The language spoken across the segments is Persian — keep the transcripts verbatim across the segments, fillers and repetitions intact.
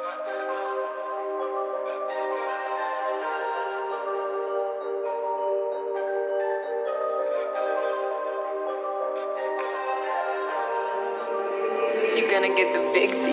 You're gonna get the big D.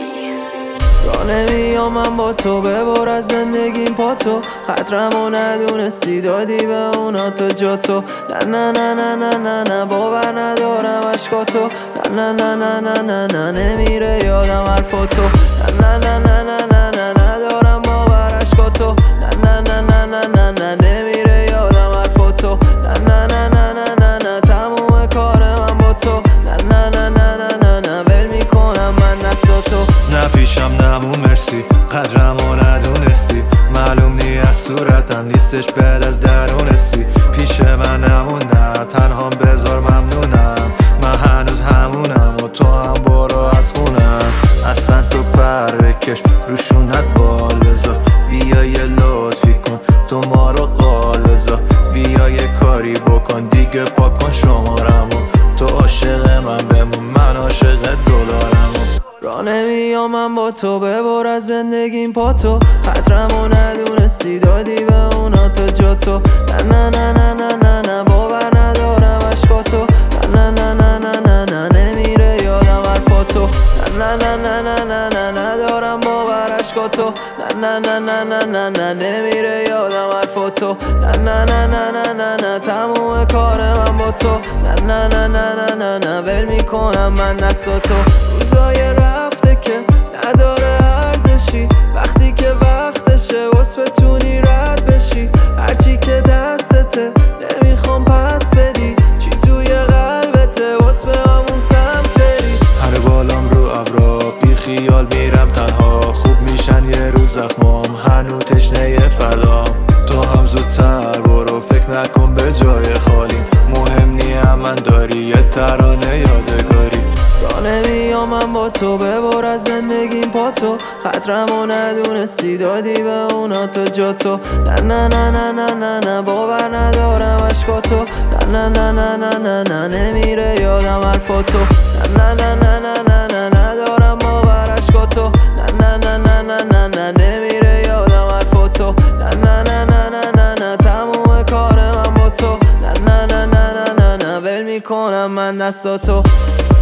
را نمیام من با تو ببر از زندگیم پا تو خطرمو ندونستی دادی به اونا تو جا تو نه نه نه نه نه نه نه باور ندارم عشقا تو نه نه نه نه نه نه نه نمیره یادم حرفا تو نه نه نه نه نه نه نه ندارم باور عشقا تو نه نه نه نه نه نه نه نمیره یادم حرفا تو نه نه نه نه نه نه نه تموم کار من با تو نه نه نه نه نه نه نه ول میکنم من دستا تو نه پیشم نمون مرسی قدرمو ندونستی معلوم نی از صورتم نیستش بعد از درونستی پیش من نمون نه تنهام بذار ممنونم من هنوز همونم و تو هم برو از خونم اصلا تو پر بکش روشونت بال بذار بیا یه لطفی کن تو ما رو قال بذار بیا یه کاری بکن دیگه پاکن شمارمو تو عاشق من بمون من عاشق دلارمو را نمیام من با تو ببر از زندگیم پا تو خطرمو ندونستی دادی به اونا تو جا تو نه نه نه نه نه نه نه باور ندارم عشقا تو نه نه نه نه نه نه نمیره یادم حرفا تو نه نه نه نه نه نه ندارم باور عشقا تو نه نه نه نه نه نه نمیره یادم حرفا تو نه نه نه نه نه نه نه تموم کار من با تو نه نه نه نه نه نه نه ول میکنم من دستا تو روزای رفته که نداره ارزشی وقتی که وقتشه واسه بتونی رد بشی هرچی که دستته نمیخوام پس بدی چی توی قلبته واسه به همون سمت بری هر بالام رو ابرا بی خیال میرم تنها خوب میشن یه روز زخمام هنو تشنه فدا تو هم زودتر برو فکر نکن به جای خالی مهم نیم من داری یه ترانه یادگاری را نمیام من با تو ببر از زندگیم پا تو خطرمو ندونستی دادی به اونا تو جا تو نه نه نه نه نه نه نه باور ندارم عشقا تو نه نه نه نه نه نه نه نمیره یادم حرفا تو نه نه نه نه نه نه نه ندارم باور عشقا تو نه نه نه نه نه نه نه نمیره یادم حرفا تو نه نه نه نه نه نه نه تموم کار من با تو نه نه نه نه نه نه نه ول میکنم من دستا تو